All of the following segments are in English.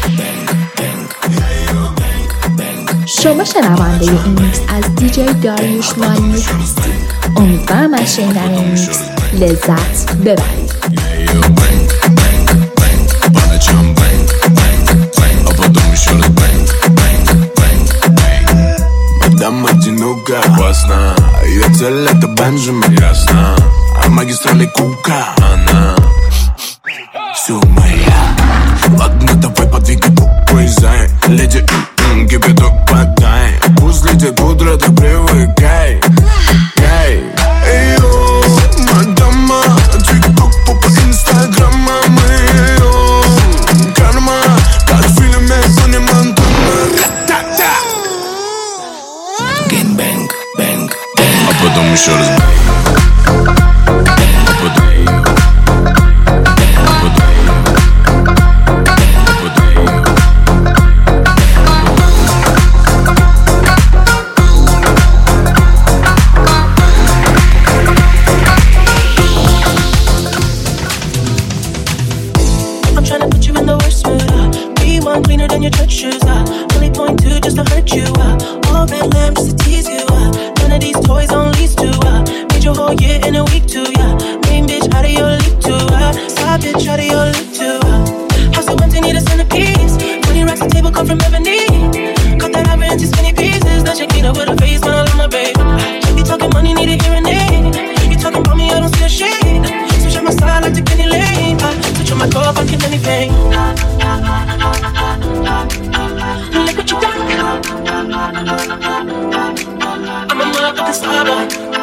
شما شنونده این میکس از دیجی داریوش مانی هستید. امیدوارم از شنیدن این میکس لذت ببرید. Dama dzinuka własna, ja cele to będziemy jasna, a magistrale kuka, Anna. Sumaya, ładna dawaj podwigi bukły zań, ledzie gibie do padaj, puzlicie kudra do привыкай, гай. Ejo, madama, TikTok popa Instagrama, my karma, как в фильме Тони Монтана. Бэнг, бэнг, а потом еще раз. I'm tryna put you in the worst mood. Be one cleaner than your church shoes. Only point two just to hurt you. All red lamb just to tease you. None of these toys on lease to. Made your whole year in a week too. Main bitch out of your league too. Side bitch out of your league too. House so empty, need a centerpiece. 20 racks a table come from ebony. Cut that ivory into skinny pieces. That Shakira with a face, man, I love my babe. You talking money, need a hearing aid. You talking about me, I don't see a shade. Switch on my side like the Kenny Lane. Switch on my car, I can't anything. Look what you done. I'm a motherfucking star boy.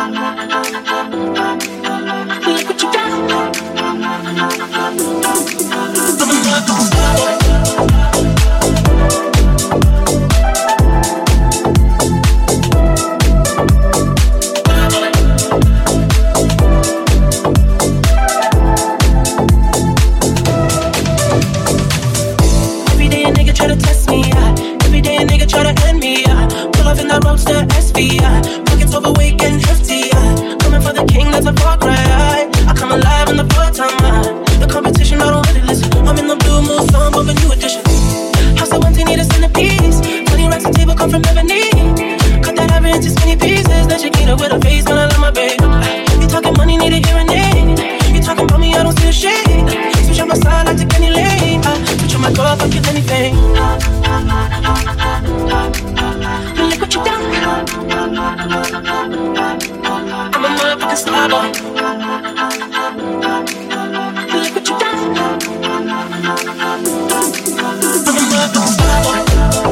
Look what you done. I'm a motherfucking star boy. Every day a nigga try to test me, every day a nigga try to end me, pull off in that roadster SVI, pockets overweight and hefty, coming for the king, that's a far cry, I come alive in the part time, the competition, I don't really listen, I'm in the blue moon, song of a new edition, house so empty, need a centerpiece, 20 racks a table come from ebony, cut that ivory into skinny pieces, that Shakira with a face, man, I love my babe, you talking money, need a hearing aid, you talking about me, I don't see a shade, switch on my side like the Kenny Lane, switch on my car, I'll kill anything. Look what you done. I'm a motherfucking star boy. Look what you done. I'm a motherfucking star boy.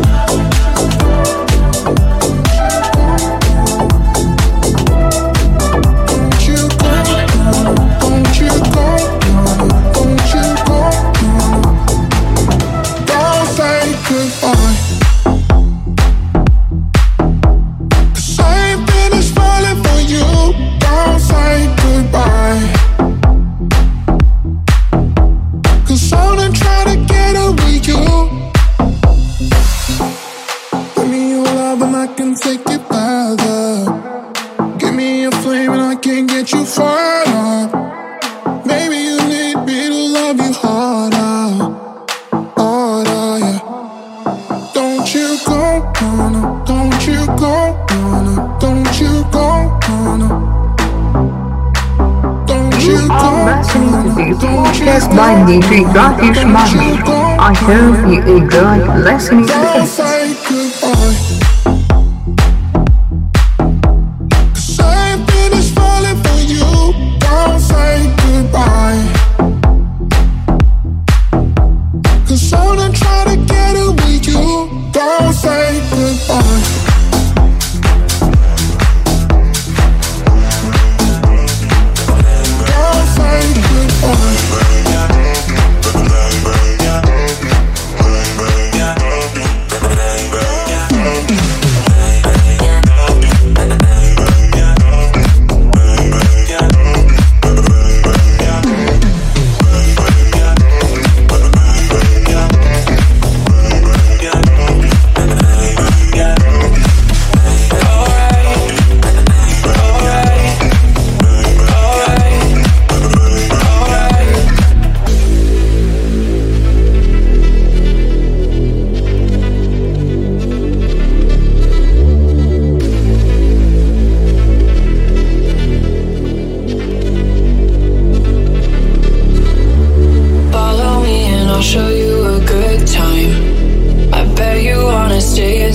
Podcast by DJ Dariush Mani. I hope you enjoyed listening to it.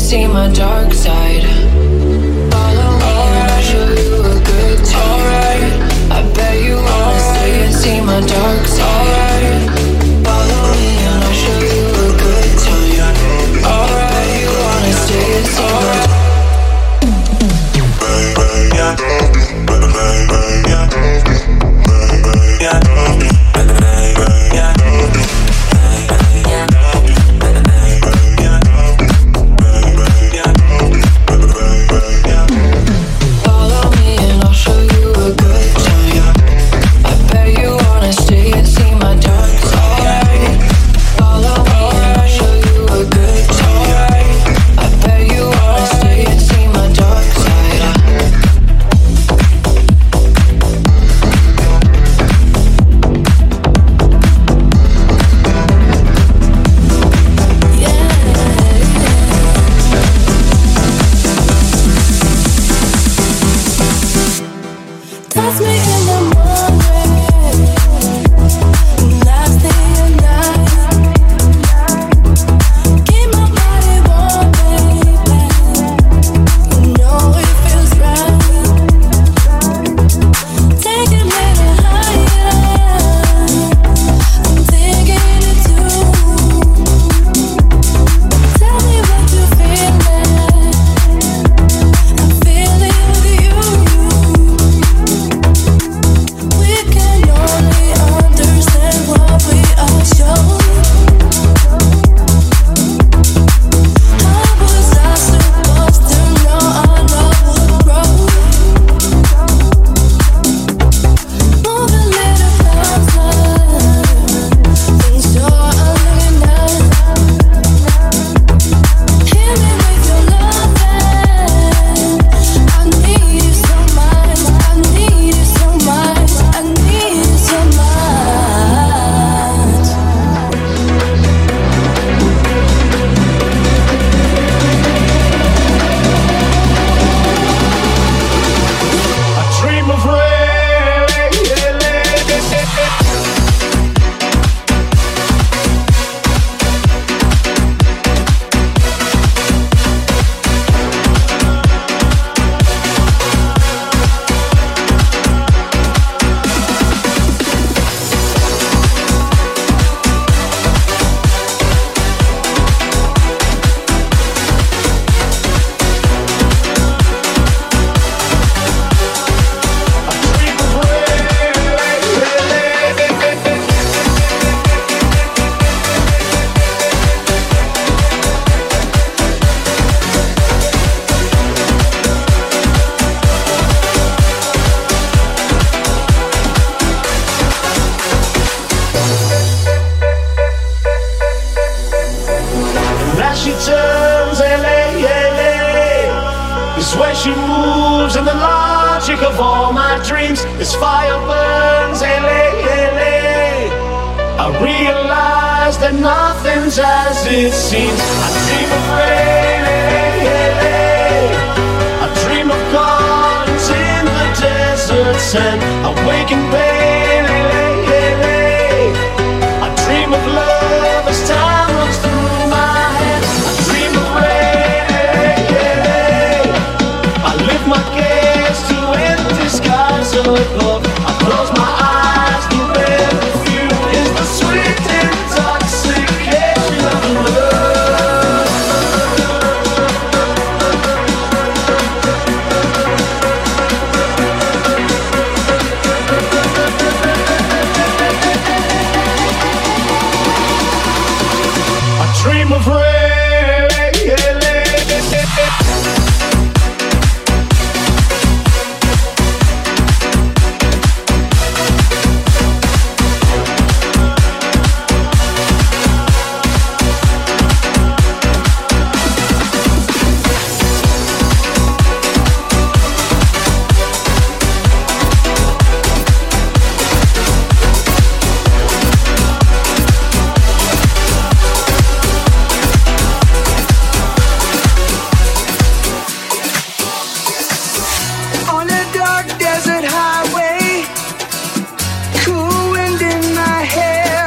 see my dark side. Follow me and I'll show you a good time. Alright, I bet you wanna stay and see my dark side. Follow me and I'll show you a good time. Alright, you wanna stay and see my dark side.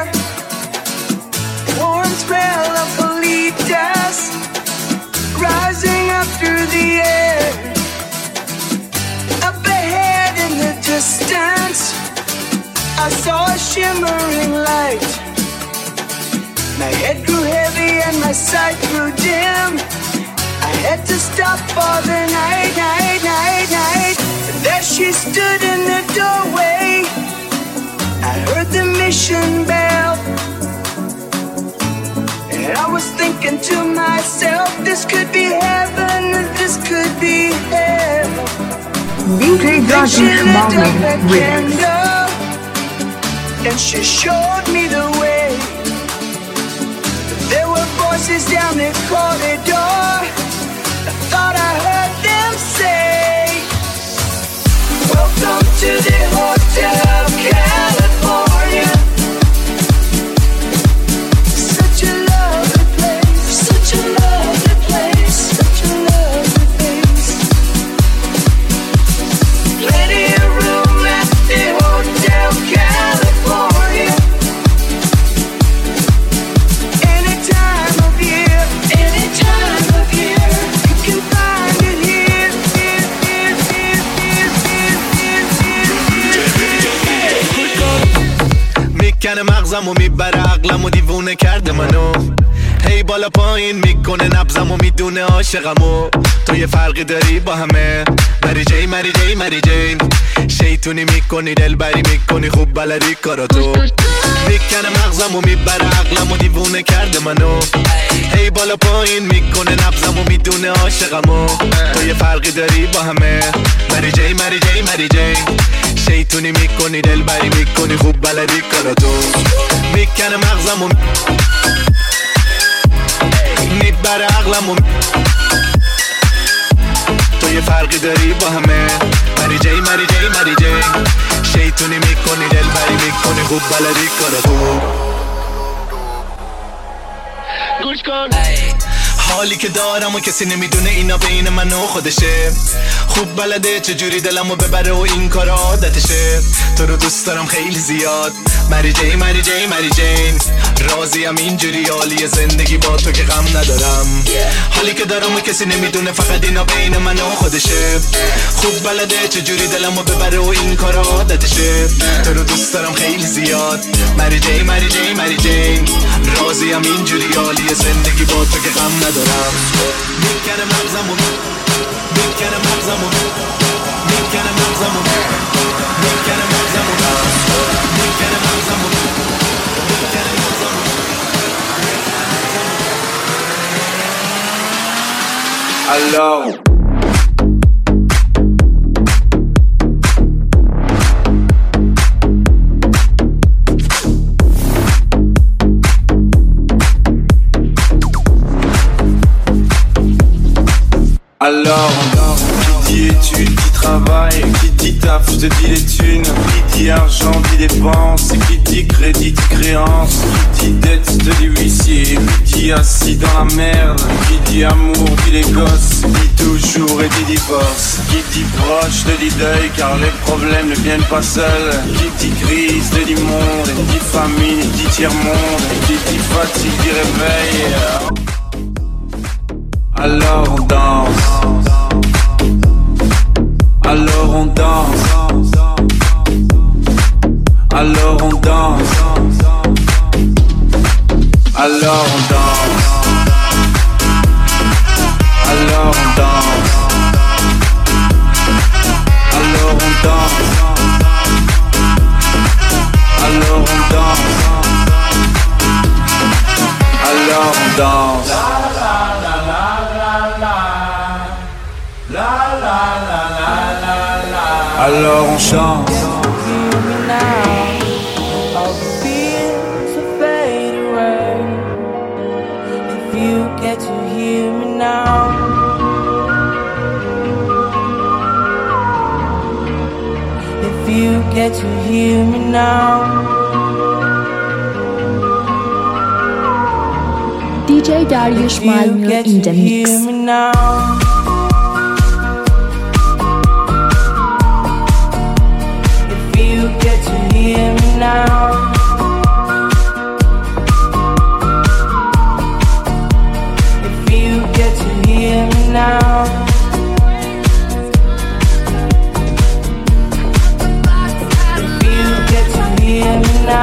Rise shimmering light. My head grew heavy and my sight grew dim. I had to stop for the night. And there she stood in the doorway. I heard the mission bell, and I was thinking to myself, this could be heaven, this could be hell. DJ Rajesh Marlin with and she showed me the way. There were voices down the corridor. I thought I heard them say, welcome to the Hotel California. Such a lovely place, such a lovely place, such a lovely place. Plenty of room at the Hotel California. Any time of year, you can find it here. میکنه مغزمو میبره عقلمو دیوونه کرده منو هی بالا پایین میکنه نبضمو میدونه عاشقمو تو یه فرقی داری با همه مری جی مری جی مری جی شیطونی میکنی دلبری میکنی خوب بلدی کاراتو میکنه مغزمو میبره عقلمو دیوونه کرده منو هی بالا پایین میکنه نبضمو میدونه عاشقمو تو یه فرقی داری با همه مری جی مری جی مری جی شیطونی میکنی دلبری میکنی خوب بلدی کاراتو میکنه مغزمو میبره عقلمو تو یه فرقی داری با همه مری جی مری جی مری جی شیطونی میکنی دلبری میکنی خوب بلدی کاراتو گوش کن حالی که دارم و کسی نمیدونه اینا بین من و خودشه خوب بلده چجوری دلمو ببره و این کار عادتشه تو رو دوست دارم خیلی زیاد مری جی مری جی مری جین راضیم اینجوری حالی زندگی با تو که غم ندارم حالی که دارم و کسی نمیدونه فقط اینا بین من و خودشه خوب بلده چجوری دلمو ببره و این کار عادتشه تو رو دوست دارم خیلی زیاد مری جی مری جی مری جین راضیم اینجوری حالی زندگی با تو که غم ندارم میکنه مغزمو میکنه مغزمو میکنه مغزمو میکنه مغزمو میکنه مغزمو میکنه مغزمو Alors qui dit études, qui travaille, qui dit taf, je te dis les thunes. Qui dit argent, dit dépenses. Qui dit crédit, dit créance. Qui dit dette, te dit huissier. Qui dit assis dans la merde. Qui dit amour, dit les gosses. Dit toujours et dit divorce. Qui dit proche, te dit deuil, car les problèmes ne viennent pas seuls. Qui dit crise, te dit monde. Qui dit famine, dit tiers-monde. Qui dit fatigue, dit réveil. Alors on danse. Alors on danse. Alors on danse. Alors on danse. Alors on danse. Alors on danse. Alors on danse. Alors on danse. Alors on chante. All the fears will fade away if you get to hear me now. If you get to hear me now. DJ Dariush Malmio in the mix. Get to hear me now. If you get to hear me now. If you get to hear me now.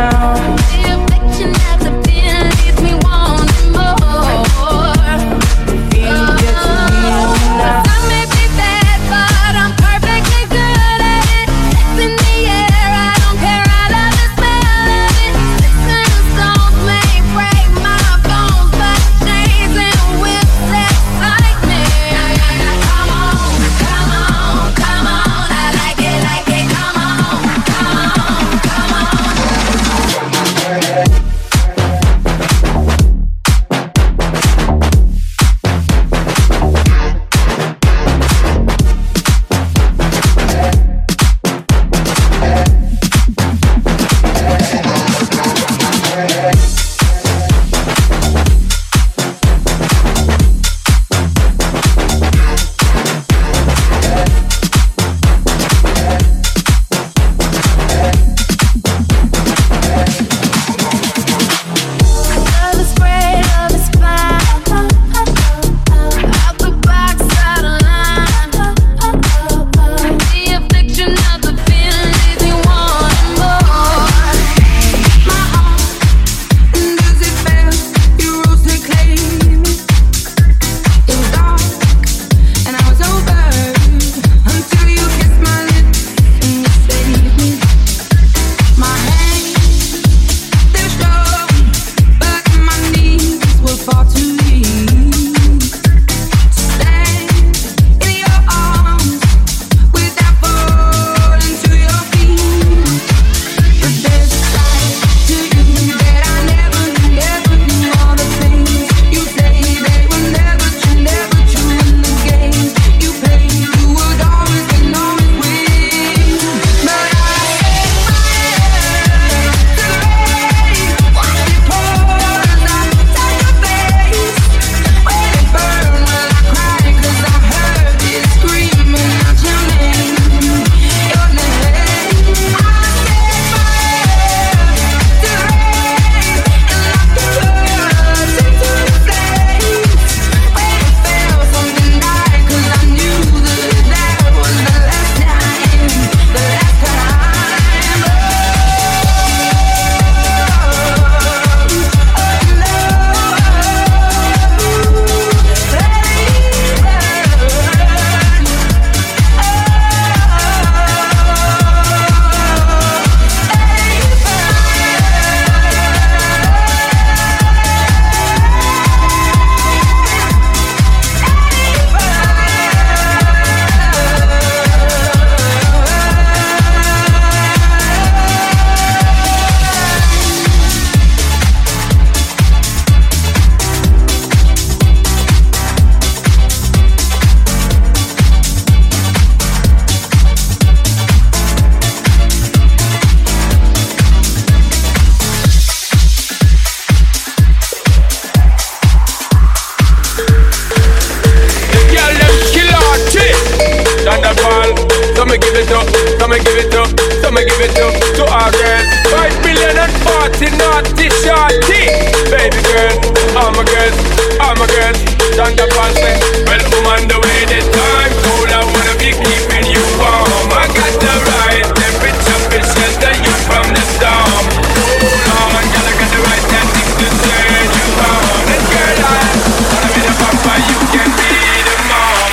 Thunderball. So me give it up, so me give it up, so me give it up to our girl. 5 billion and 40 naughty shorty. Baby girl, all my girls, all my girls. Thunderball say, well, I'm on the way this time. Cool, I wanna be keeping you warm. I got the right temperature to shelter you from the storm. Cool on, girl, I got the right tactics to turn you on. And girl, I wanna be the papa, you can be the mom.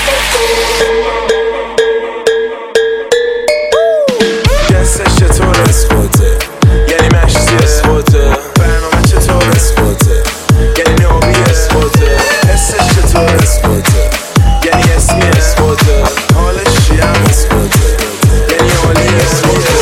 جنسش چطوره؟ اسپوته یعنی مشتی اسپوته برنامه چطوره؟ اسپوته یعنی نوبی اسپوته حسش چطوره؟ اسپوته یعنی اسمی اسپوته حالش چیه؟ اسپوته یعنی حالی اسپوته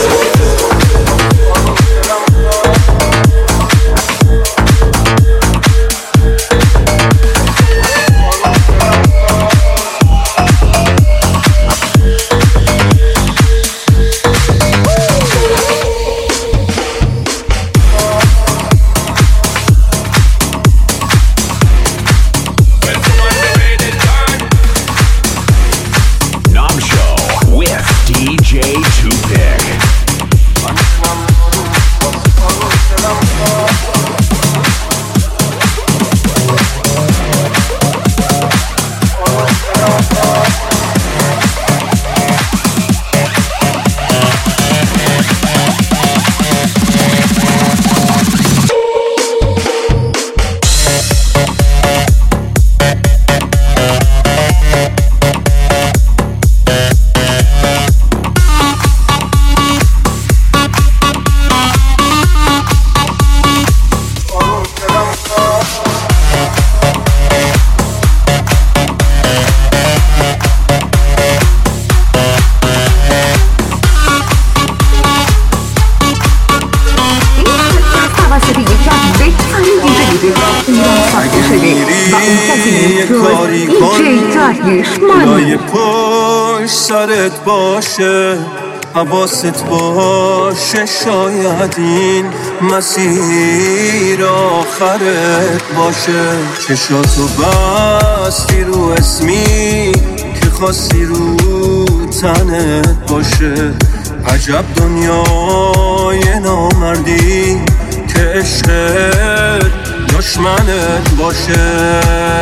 لای پشت سرت باشه حواست باشه شاید این مسیر آخرت باشه چشاتو بستی رو اسمی که خواستی رو تنت باشه عجب دنیای نامردی که عشقت دشمنت باشه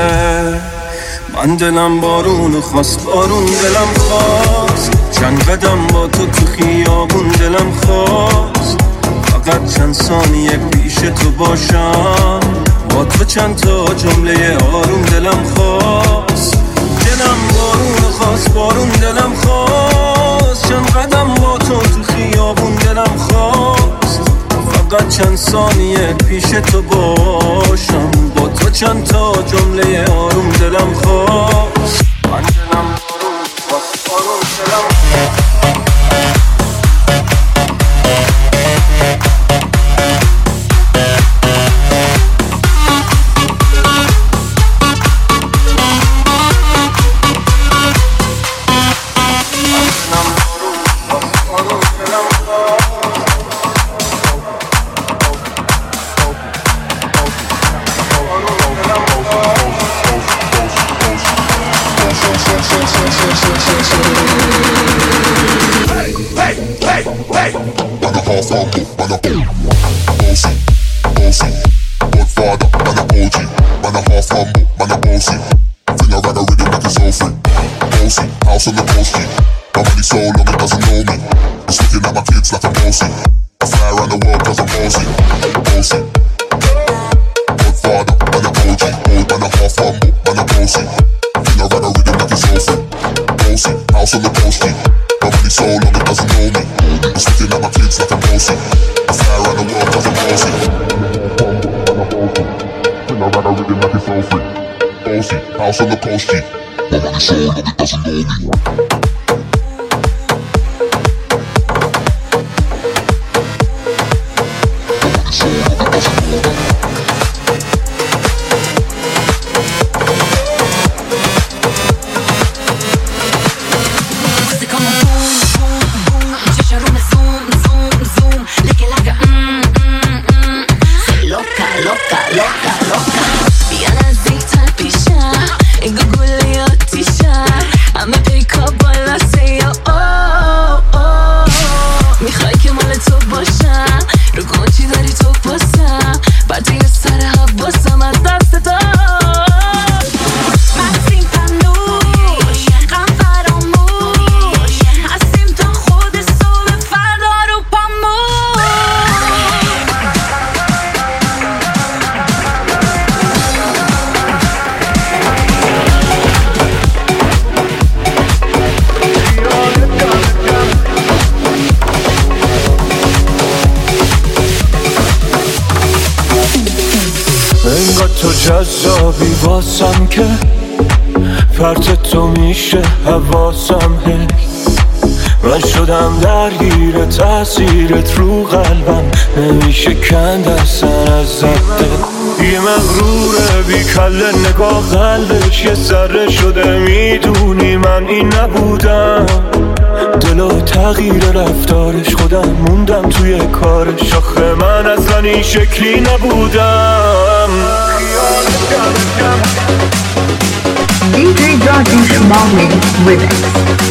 من دلم بارون خواست بارون دلم خواست چند قدم با تو خیابون دلم خواست فقط چند ثانیه پیش تو باشم با تو چند تا جمله آروم دلم خواست دلم بارون خواست بارون دلم خواست چند قدم با تو خیابون دلم خواست فقط چند ثانیه پیش تو باشم با تو چند تا جمله آروم دلم خواست من دلم بارون خواست بارون دلم House on the coast, my money so long it doesn't know me. I'm a pick up all جذابی واسم که پرت تو میشه حواسم من شدم درگیر تاثیرت رو قلبم نمیشه کند اصلا از زده یه مغروره بی کله نگاه قلبش یه ذره شده میدونی من این نبودم دلو تغییر رفتارش خودم موندم توی کارش آخه من اصلا این شکلی نبودم DJ Dariush Mohammed with it.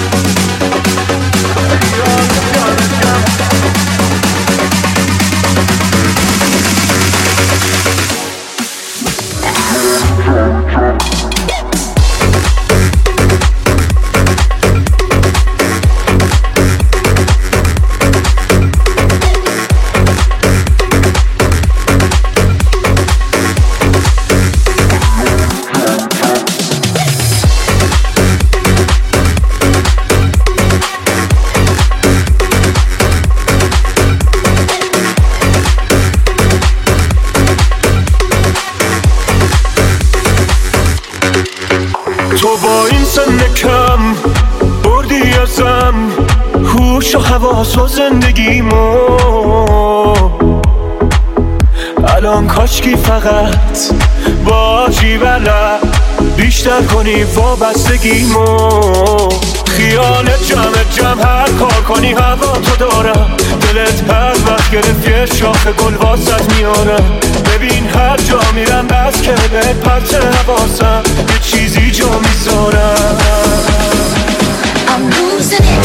تو با این سن کم بردی ازم هوش و حواس و زندگیمو الان کاشکی فقط باشی بلد بیشتر کنی وابستگیمو خیالت جمع هر کار کنی هوا تو دارم دلت هر وقت گرفت یه شاخ گل واسط میارم ببین هر جا میرم بس که به پرچ حواسم یه چیزی جا میذارم I'm losing it.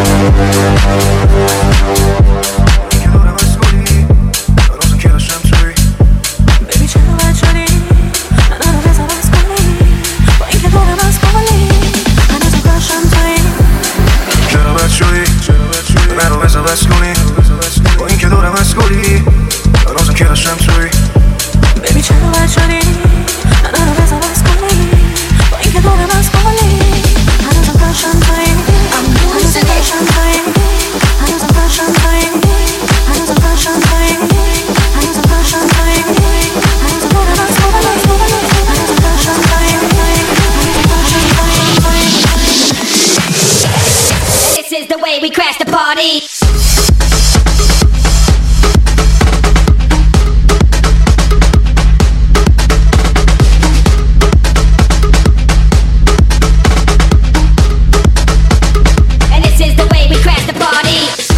We crash the party. And this is the way we crash the party.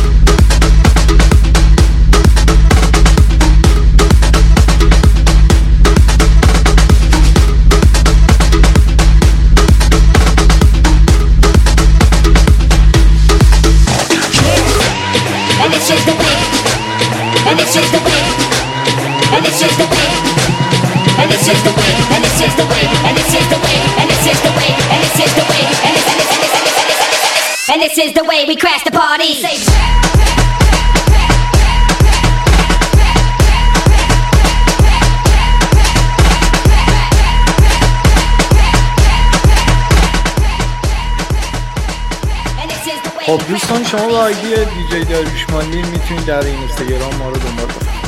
And this is the way, and this is the way, and this is the way, and this is the way, and this is the way, and this is the way, and this is the way, and this is the way, and this is the way we crash the party. خب دوستان شما با آیدی دیجی داریوش مانی میتونید در این اینستاگرام ما رو دنبال کنید.